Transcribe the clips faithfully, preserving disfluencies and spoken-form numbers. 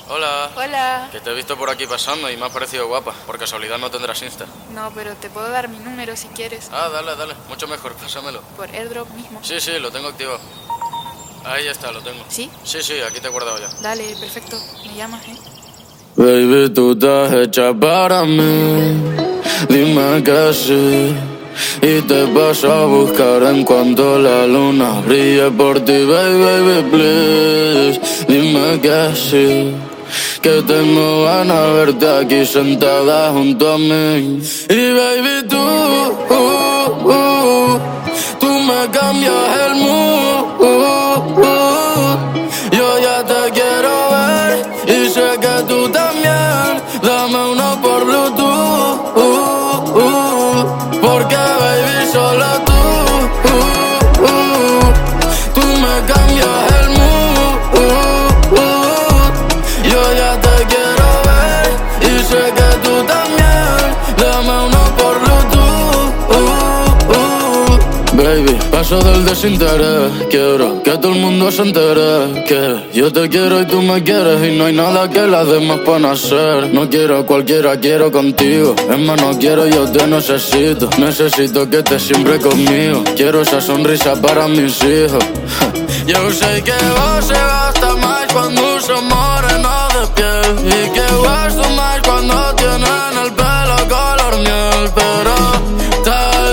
Hola. Hola. Que te he visto por aquí pasando y me has parecido guapa. Por casualidad no tendrás Insta. No, pero te puedo dar mi número si quieres. Ah, dale, dale. Mucho mejor, pásamelo. Por airdrop mismo. Sí, sí, lo tengo activado. Ahí está, lo tengo. ¿Sí? Sí, sí, aquí te he guardado ya. Dale, perfecto. Me llamas, ¿eh? Baby, tú estás hecha para mí. Dime que sí. Y te vas a buscar en cuanto la luna brille por ti, baby, baby, please. Dime que sí, que tengo ganas de verte aquí sentada junto a mí. Y baby, tú, uh, uh, tú me cambias el mood, uh, uh, yo ya te quiero ver y sé que tú también. Dame uno por Bluetooth, uh, uh, porque baby solo tú, uh, uh, tú me cambias el mood, uh, uh, yo ya te quiero ver y sé que tú también. Dame uno por Bluetooth, uh, uh. Baby, paso del desinterés. Quiero que todo el mundo se entere que yo te quiero y tú me quieres y no hay nada que las demás puedan hacer. No quiero a cualquiera, quiero contigo. Es más, no quiero, yo te necesito. Necesito que estés siempre conmigo. Quiero esa sonrisa para mis hijos. Yo sé que vos se gasta más cuando uso moreno de piel y que gasto más cuando tienen el pelo color miel, pero tal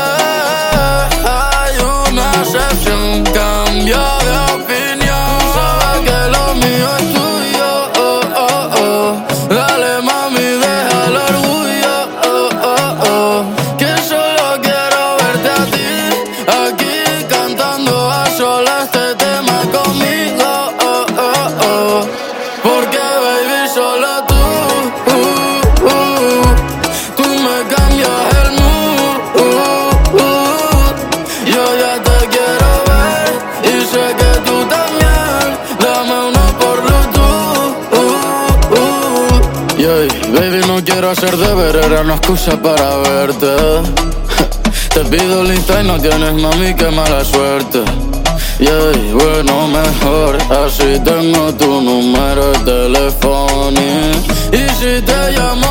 vez hay una excepción, cambio de opinión. Sabes que lo mío es tuyo, oh, oh, oh. Dale mami, deja el orgullo, oh, oh, oh. Que solo quiero verte a ti, aquí cantando a solas este tema conmigo, oh, oh, oh. Porque baby solo tú, uh, uh, tú me cambias el mood, uh, uh, yo ya te quiero ver y sé que tú también. Dame uno por Bluetooth, uh, uh. Yeah, baby, no quiero hacer deber, era una excusa para verte. Te pido lista y no tienes, mami, qué mala suerte. Yeah, bueno, mejor así tengo tu número de teléfono. Y si te llamo